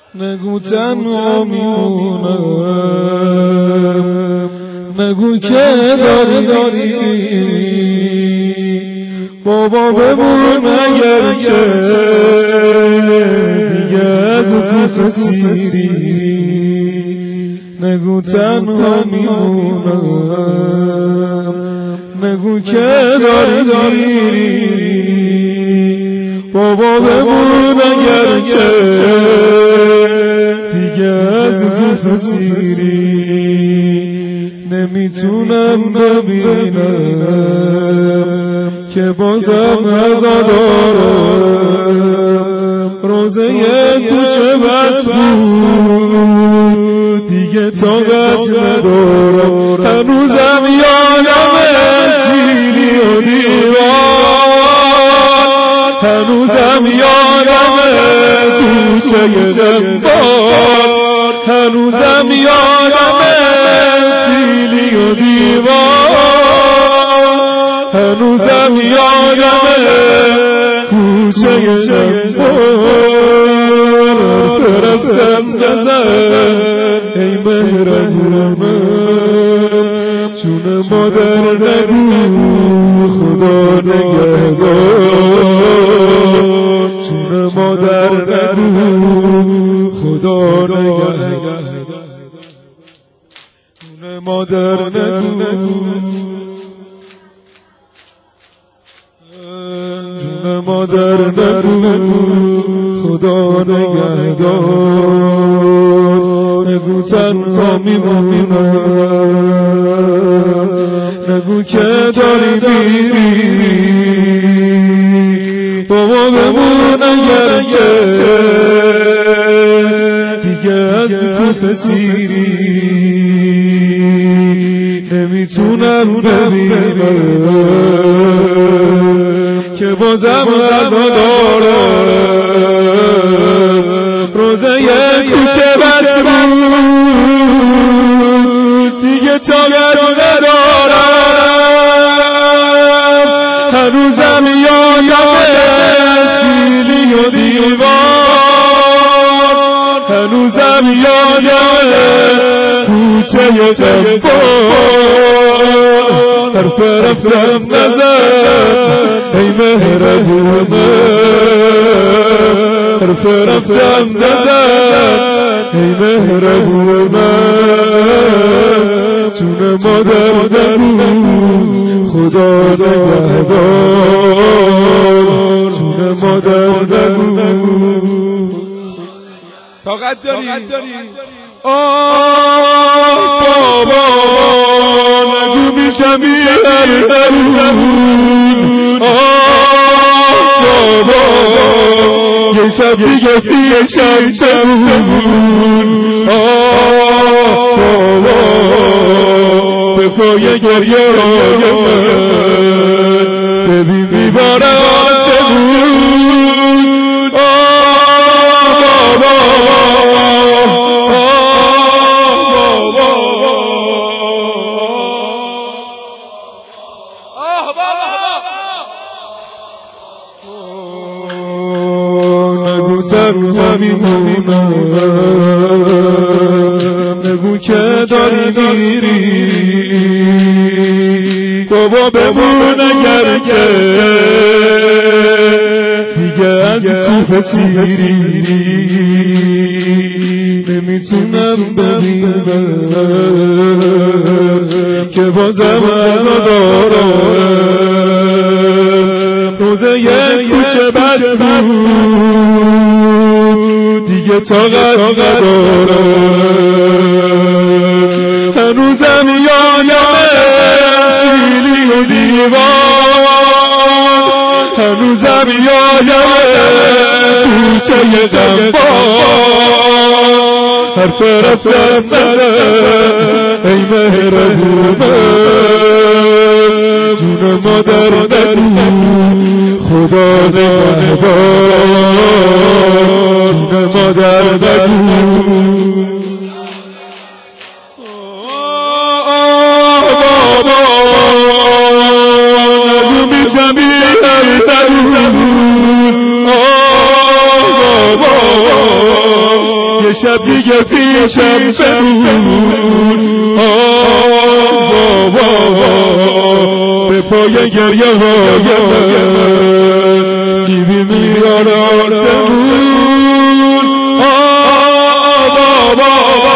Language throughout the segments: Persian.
نگو تنها میمونم، نگو که داری بابا بمون اگرچه دیگه از کوفه سیری. نگو تنها میمونم، نگو که داری بابا بمون اگرچه دیگه از کوفه سیری. نمیتونم ببینم که بازم عزادارم، روزه کوچه بس بود دیگه طاقت ندارم. هنوزم یادم سیلی و دیوار، هنوزم یادم کوچه جبار، هنوزم یادم سیلی و دیوار، هنوزم یادم کوچه جبار. فرستم نزن ای مهربونم، چون مادر نگو خدا نگهدار، چون مادر نگو خدا نگهدار، چون مادر نگو، چون مادر نگو خدا نگهدار. نگو تنها میمونم، نگو که داری میری بابا بمون اگرچه دیگه از کوفه سیری. نمیتونم ببینم که بازم عزادارم، روزه کوچه بس بود دیگه طاقت ندارم. هنوزم یادم سیلی و دیوار، هنوزم یادم کوچه جبار. حرف رفتم نزن ای مهربونم، حرف رفتم نزن ای مهربونم، چون مادر نگو خدا نگهدار، چون مادر نگو. طاقت داری بابا نگو میشم هر زبون. بابا یه شب دیگه یه شب شبون. بابا به پای گریه های من ببین میباره آسمون. بابا نگو تنها میمونم، نگو که داری میری بابا بمون اگرچه دیگه از کوفه سیری. نمیتونم ببینم که بازم عزادارم، روزه کوچه بس بود دیگه طاقت ندارم. هنوزم یادم سیلی و دیوار، هنوزم یادم کوچه جبار. حرف رفتم نزن ای مهربونم، جون مادر نگو خدا نگهدار، جون مادر نگو. بابا نگو میشم هر زبون. بابا شب دیگه پیشم بمون بابا به پای گریه های من دیوی میاره آسمون بابا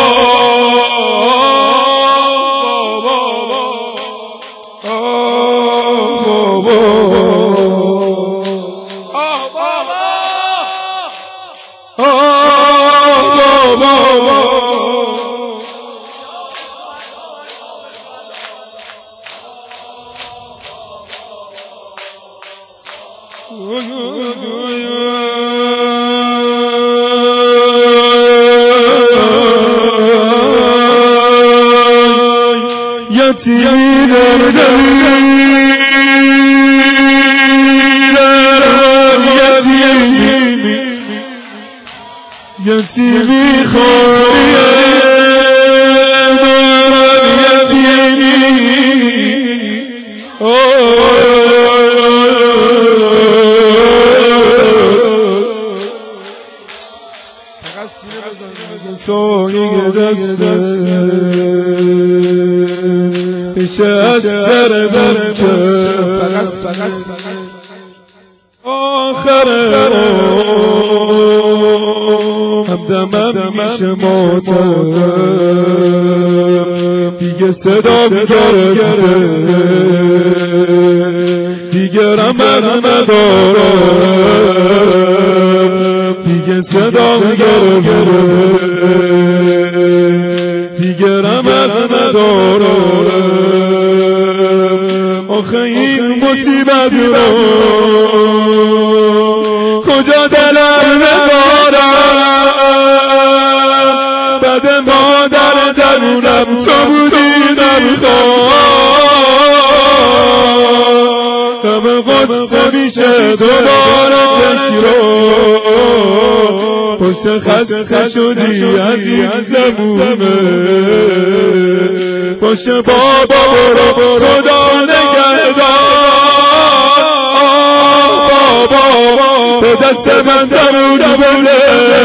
یتیمی دردم یتیمی خواهیه دارم یتیمی سایه دسته پیشه از سر بچه آخره همدمم میشه ماتم دیگه صدا گرفته دیگه رمن ندارم دیگه صدا گرفته دیگه رمن ندارم آخه این مصیبت رو کجا دلم بذارم بد مادر درونم تو بودی نمیخوام همه غصه میشه دوباره تکرار پشت خسته شدی از این زمونه پشت بابا برو خدا نگهدار بابا به دست من زمون بده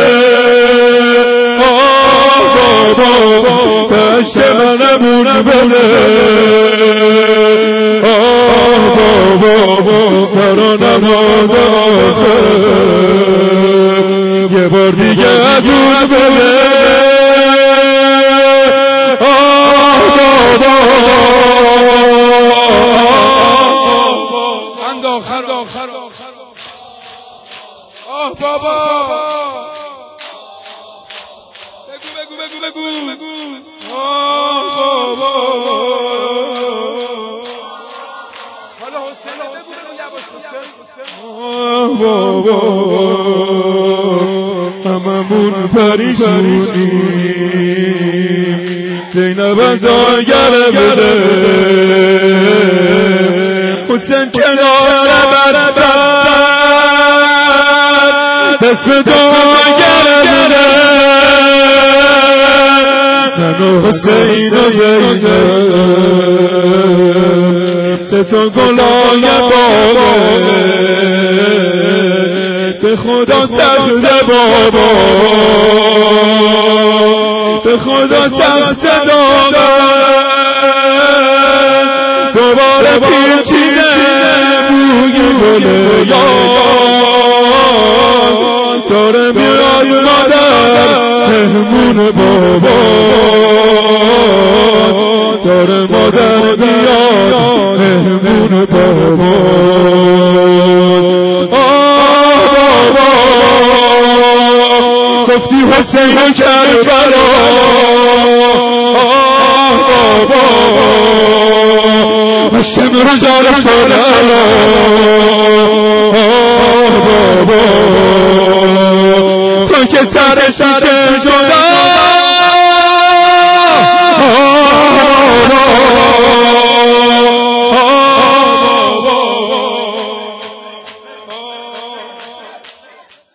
بابا به عشق من امون بده بابا برا نماز آخر یه بار دیگه از اون بده بابا بگو حالا حسین بگو بابا هممون پریشونی زینب از آگره بده حسین کنار بستن دست به داگره بده من و حسین و زینب سه تا گلای باغه به خدا سخت بابا به خدا سخت داغه دوباره پیچیده بوی گله یاد داره میرای مادر مهمون بابا داره مادر بیاد مهمون بابا بابا گفتی حسین کربلا بابا هشم رجال صلالا بابا تو که سرش میشه جدا